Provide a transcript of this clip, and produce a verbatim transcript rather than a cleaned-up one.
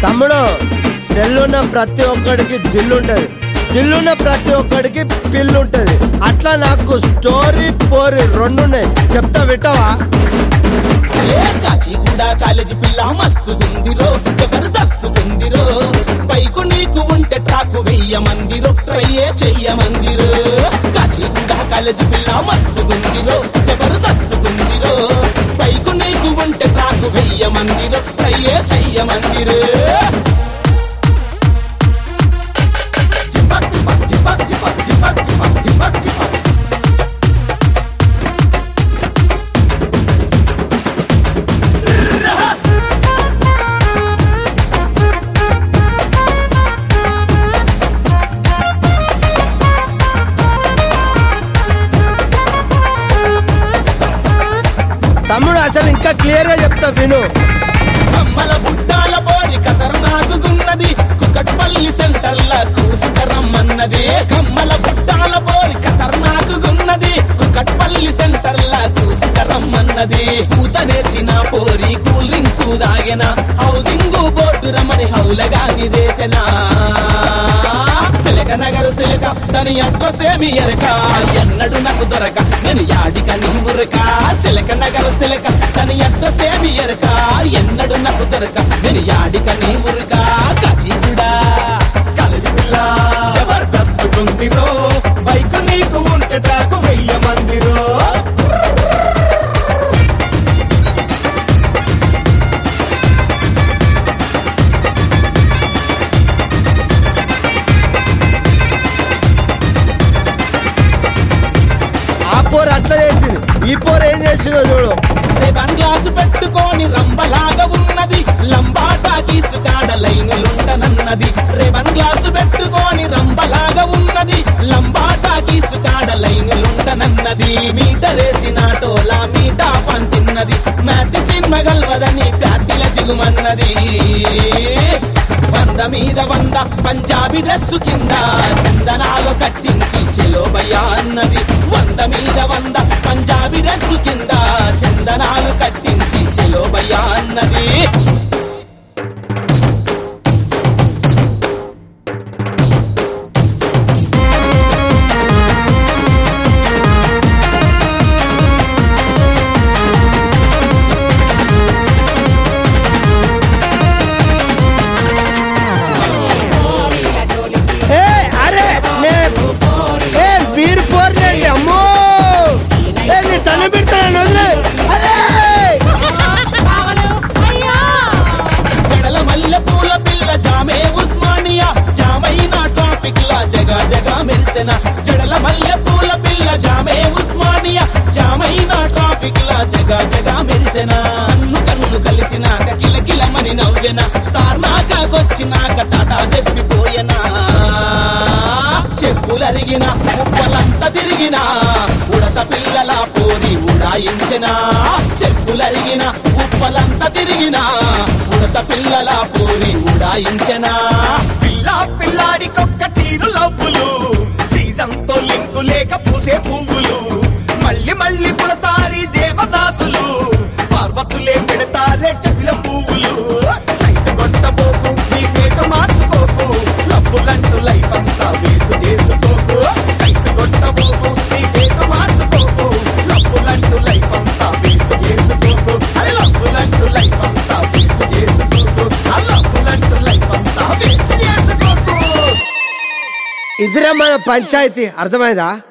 తమ్ముడు, సెల్లున్న ప్రతి ఒక్కడికి దిల్లుంటది, దిల్లున్న ప్రతి ఒక్కడికి పిల్లుంటది. అట్లా నాకు స్టోరీ పోరి రెండున్నాయి, చెప్తా వింటావా? కాచిగూడ కాలేజీ పిల్ల మస్తు గుందిరో, జబర్దస్త్ గుందిరో. బైకు నీకు ఉంటే ట్రాకు వెయ్య మందిరో, ట్రయ్యే చెయ్య మందిరో. కాచిగూడ కాలేజీ పిల్ల మస్తు గుందిరో, జబర్దస్త్ గుందిరో. బైకు నీకు ఉంటే ట్రాకు వెయ్య మందిరో, ట్రయ్యే చెయ్య మందిరో. జిపక్ జిపక్ జిపక్ జిపక్ జిపక్ జిపక్ జిపక్ జిపక్ తమ్ముడు, అసలు ఇంకా క్లియర్ గా చెప్తా విను. కమ్మల బుట్టాల బోరి ఖతర్నాకున్నది, కుకట్పల్లి సెంటర్ లా కూసుకరమ్మన్నది. కమ్మల బుట్టాల బోరి ఖతర్నాకున్నది, కుకట్పల్లి సెంటర్ లా కూసుకరమ్మన్నది. కూత నేర్చిన పోరి కూల్ డ్రింక్స్ దాగెన, హౌసింగ్ బోర్డు రమణి హౌలగాని చేసిన. సిలక నగరు సిలక దాని అడ్రసేమి ఎరక, ఎన్నడు నాకు దొరక నేను యాడిక నీ ఉరక. సిలక నగరు సిలక దాని అడ్రసేమి ఎరక, ఎన్నడు నాకు దొరక నేను యాడిక నీ ఉరక. కాచిగూడ కాలేజీ పిల్ల జబర్దస్త్ గుందిరో, బైకు నీకు ఉంటే ట్రాకు వెయ్య మందిరో. పోరు అట్లా చేసింది, ఈ పోరు ఏం చేసిందో చూడు. రేవన్ గ్లాసు పెట్టుకొని రంబలాగా ఉన్నది, లంబాటా గీసుకాడ లైనులుంటనన్నది. రేవన్ గ్లాసు పెట్టుకొని రంబలాగా ఉన్నది, లంబాటా గీసుకాడ లైనులుంటనన్నది. మీటరేసిన టోలా మీటా పంతిన్నది, మ్యాటి సినిమా గల్వదని ప్యాటిల దిగుమన్నది. వంద మీద వంద పంజాబీ డ్రెస్సు కింద చందనాలు కట్టించి చెలోబయ్యా అన్నది. వంద మీద వంద పంజాబీ డ్రెస్సు కింద చందనాలు కట్టించి చెలోబయ్యా అన్నది. మీరు పోర్లేండి, అమ్మో నీ తను పెడతాను వదిలే. జడల మల్లె పూల పిల్ల జామే ఉస్మానియా, జామైనా ట్రాఫిక్ లా జగా జగా మెరిసెన. జడల మల్లె పూల పిల్ల జామే ఉస్మానియా, జామైనా ట్రాఫిక్ లా జగా జగా మెరిసెన. కన్ను కన్ను కలిసినాక కిలకిలమని నవ్వెన, తార్నాకొచ్చినాక టాటా చెప్పిపోయెనా. చెప్పులరిగిన ఉప్పలంతా తిరిగిన, ఉడత పిల్లల పోరి ఉడాయించిన. చెప్పులరిగిన ఉప్పలంతా తిరిగిన, ఉడత పిల్లల పోరి ఉడాయించిన. పిల్ల పిల్లాడికొక్క తీరు లవ్వులు, సీజన్ తో లింకు లేక పూసే పువ్వులు. మళ్ళీ మళ్ళీ పుడతారి దేవదాసులు, పార్వతులే పెడతారే చెవిల పువ్వులు. సైట్ కొట్టబోకు, నీ పేట మార్చుకోకు, లవ్వులంటూ లైఫ్ అంతా వేస్ట్ చేసుకోకు. సైట్ కొట్టబోకు, నీ పేట మార్చుకోకు, లవ్వులంటూ లైఫ్ అంతా వేస్ట్ చేసుకోకు. అరే లవ్వులంటూ లైఫ్ అంతా వేస్ట్ చేసుకోకు, ఆ లవ్వులంటూ లైఫ్ అంతా వేస్ట్ చేసుకోకు. ఇదిరా మన పంచాయతీ, అర్థమైందా?